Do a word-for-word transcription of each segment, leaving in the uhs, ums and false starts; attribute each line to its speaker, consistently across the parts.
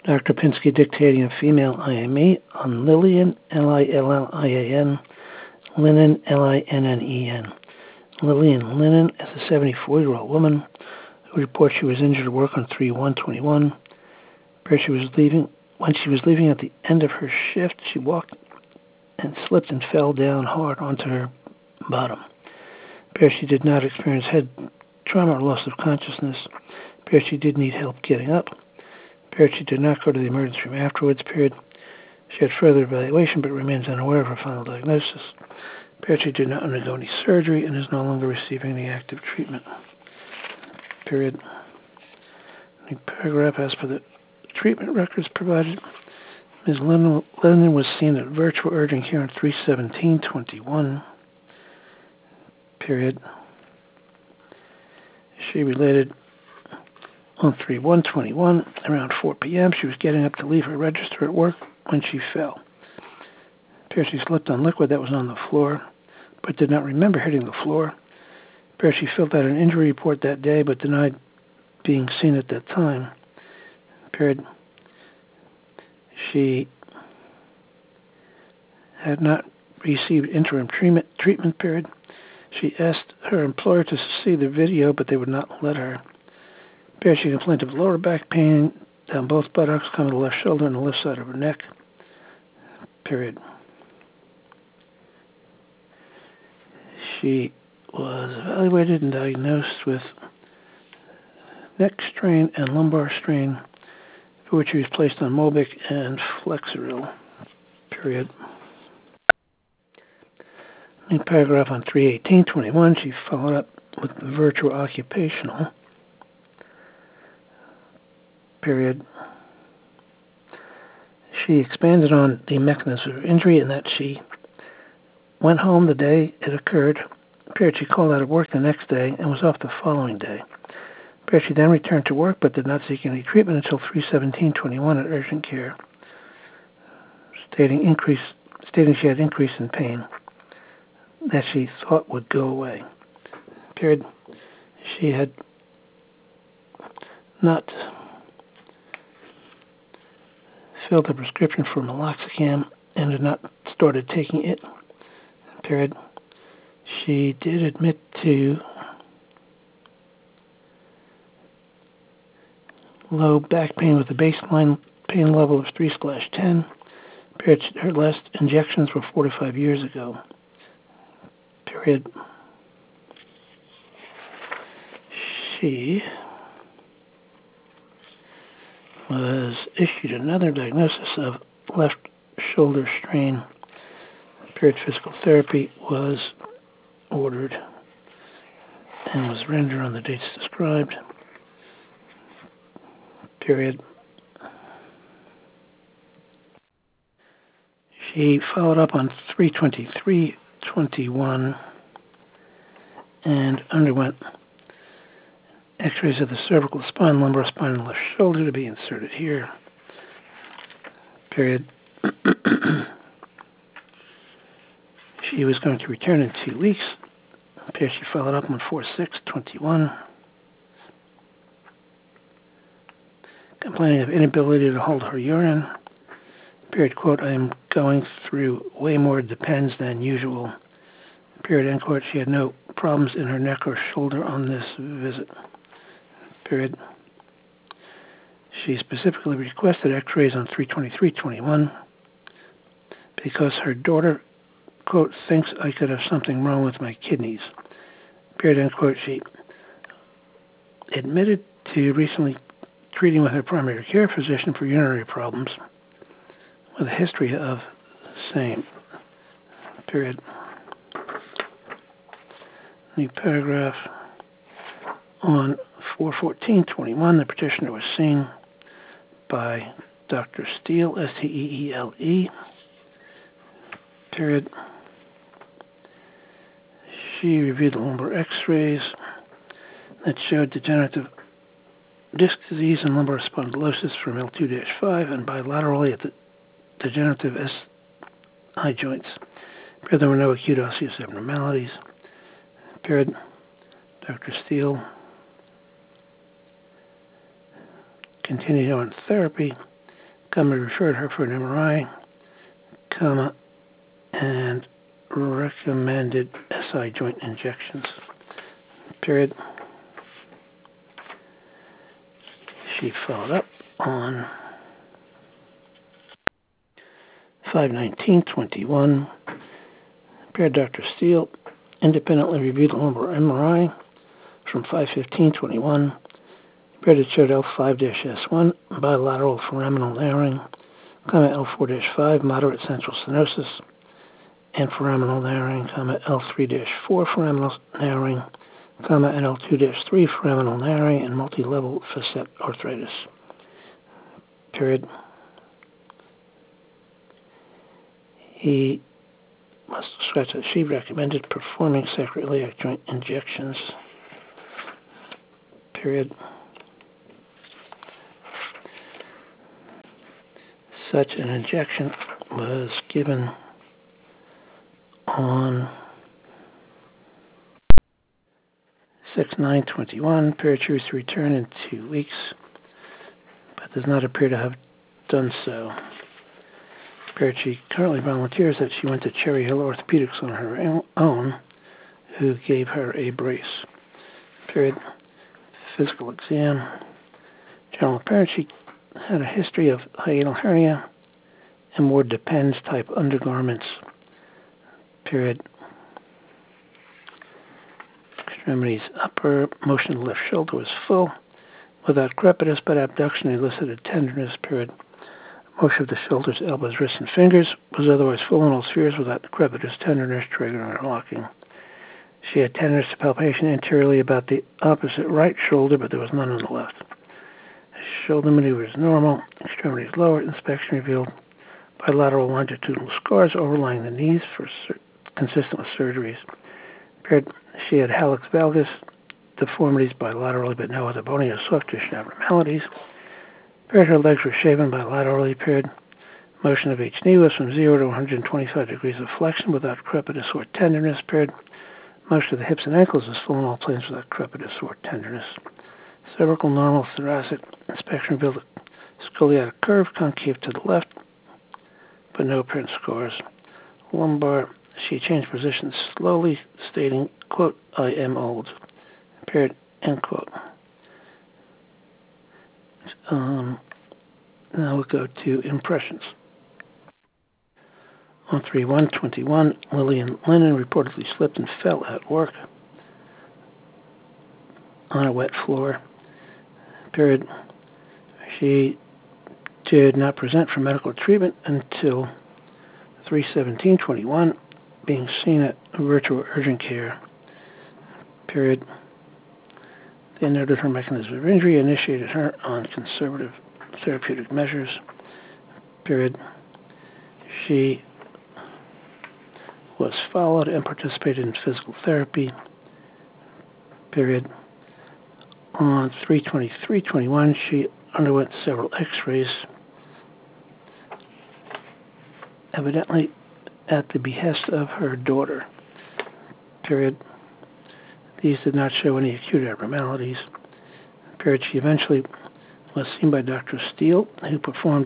Speaker 1: Doctor Pinsky dictating a female I M E on Lillian, L I L L I A N, Linen, L I N N E N. Lillian Linen is a seventy-four-year-old woman who reports she was injured at work on three one twenty-one. She was leaving. When she was leaving at the end of her shift, she walked and slipped and fell down hard onto her bottom. She did not experience head trauma or loss of consciousness. She did need help getting up. She did not go to the emergency room afterwards. She had further evaluation but remains unaware of her final diagnosis. She did not undergo any surgery and is no longer receiving any active treatment. Period. The paragraph as per the treatment records provided. Miz Lennon was seen at virtual urgent care on three seventeen twenty-one. Period. She related on three one twenty-one, around four p.m., she was getting up to leave her register at work when she fell. She slipped on liquid that was on the floor, but did not remember hitting the floor. She filled out an injury report that day, but denied being seen at that time. Period. She had not received interim treatment, treatment period. She asked her employer to see the video, but they would not let her. She complained of lower back pain down both buttocks, coming to the left shoulder and the left side of her neck. Period. She was evaluated and diagnosed with neck strain and lumbar strain, for which she was placed on Mobic and Flexeril. Period. In paragraph on three eighteen twenty-one, she followed up with virtual occupational. Period. She expanded on the mechanism of injury in that she went home the day it occurred. Period. She called out of work the next day and was off the following day. Period. She then returned to work but did not seek any treatment until three seventeen twenty-one at urgent care, stating increase, stating she had increase in pain that she thought would go away. Period. She had not filled a prescription for meloxicam and had not started taking it. Period. She did admit to low back pain with a baseline pain level of three slash ten. Period. Her last injections were four to five years ago. Period. She was issued another diagnosis of left shoulder strain. Period. Physical therapy was ordered and was rendered on the dates described. Period. She followed up on three twenty-three twenty-one and underwent x-rays of the cervical spine, lumbar spine, and left shoulder to be inserted here. Period. She was going to return in two weeks. Period. She followed up on four six twenty-one. Complaining of inability to hold her urine. Period. Quote, I am going through way more depends than usual. Period. End quote. She had no problems in her neck or shoulder on this visit. Period. She specifically requested x-rays on three twenty-three twenty-one because her daughter, quote, thinks I could have something wrong with my kidneys. Period. End quote. She admitted to recently treating with her primary care physician for urinary problems with a history of same. Period. The paragraph on four fourteen twenty-one, the petitioner was seen by Doctor Steele, S T E E L E. Period. She reviewed the lumbar x-rays that showed degenerative disc disease and lumbar spondylosis from L two dash five and bilaterally at the degenerative S I joints. Period. There were no acute osseous abnormalities. Period. Doctor Steele continued on therapy comma, referred her for an M R I, comma, and recommended S I joint injections, period. She followed up on five nineteen twenty-one. Paired Doctor Steele independently reviewed the lumbar M R I from five fifteen twenty-one. Paired it showed L five S one, bilateral foraminal narrowing, comma L four five, moderate central stenosis, and foraminal narrowing, comma L three four, foraminal narrowing, comma and L two three, foraminal narrowing, and multi-level facet arthritis, period. He must stress that she recommended performing sacroiliac joint injections, period. Such an injection was given on six nine twenty-one. Paired she was to return in two weeks, but does not appear to have done so. Paired she currently volunteers that she went to Cherry Hill Orthopedics on her own, who gave her a brace. Period. Physical exam. General appearance, she had a history of hiatal hernia and more depends type undergarments. Period. Extremities upper, motion of the left shoulder was full, without crepitus, but abduction elicited tenderness. Period. Motion of the shoulders, elbows, wrists, and fingers was otherwise full in all spheres without crepitus, tenderness, triggering, or locking. She had tenderness to palpation anteriorly about the opposite right shoulder, but there was none on the left. Shoulder maneuver is normal. Extremities lower. Inspection revealed bilateral longitudinal scars overlying the knees, for sur- consistent with surgeries. Paired, she had hallux valgus deformities bilaterally, but no other bony or soft tissue abnormalities. Paired, her legs were shaven bilaterally. Paired, motion of each knee was from zero to one hundred twenty-five degrees of flexion without crepitus or tenderness. Paired, motion of the hips and ankles was full in all planes without crepitus or tenderness. Cervical normal, thoracic inspection revealed a scoliotic curve concave to the left, but no apparent scars. Lumbar, she changed positions slowly, stating, quote, I am old, period, end quote. Um, now we'll go to impressions. On three one twenty-one, Lillian Lennon reportedly slipped and fell at work on a wet floor. Period. She did not present for medical treatment until three seventeen twenty-one, being seen at virtual urgent care. Period. They noted her mechanism of injury, initiated her on conservative therapeutic measures. Period. She was followed and participated in physical therapy. Period. On three twenty-three twenty-one, she underwent several x-rays, evidently at the behest of her daughter. Period. These did not show any acute abnormalities. Period. She eventually was seen by Doctor Steele, who performed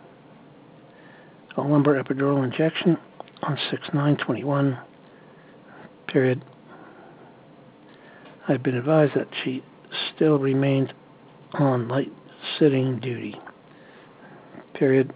Speaker 1: a lumbar epidural injection on six nine twenty-one. Period. I've been advised that she still remained on light sitting duty. Period.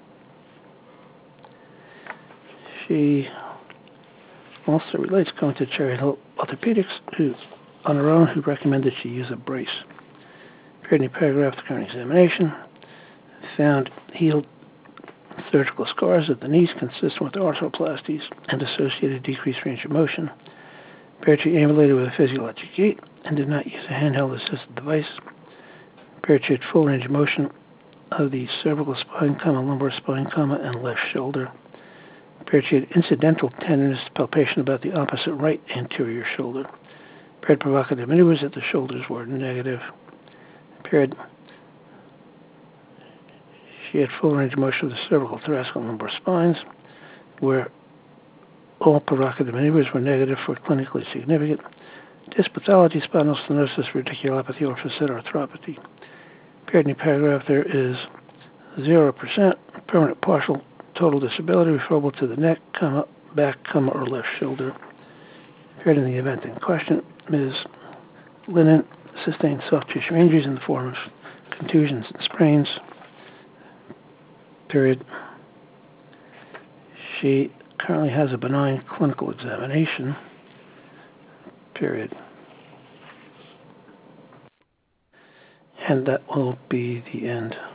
Speaker 1: She also relates going to Cherry Hill Orthopedics, who, on her own, who recommended she use a brace. Period. In the paragraph, the current examination found healed surgical scars at the knees consistent with arthroplasties and associated decreased range of motion. Period. She ambulated with a physiologic gait and did not use a handheld assisted device. Period. She had full range of motion of the cervical spine, comma, lumbar spine, comma, and left shoulder. Period. She had incidental tenderness palpation about the opposite right anterior shoulder. Period. Provocative maneuvers at the shoulders were negative. Period. She had full range of motion of the cervical, thoracic, and lumbar spines, where all provocative maneuvers were negative for clinically significant disc pathology, spinal stenosis, radiculopathy, or facet arthropathy. Period. In the paragraph, there is zero percent, permanent partial total disability referable to the neck, comma, back, comma, or left shoulder. Period. In the event in question, Miz Linnen sustained soft tissue injuries in the form of contusions and sprains. Period. She currently has a benign clinical examination. Period. And that will be the end.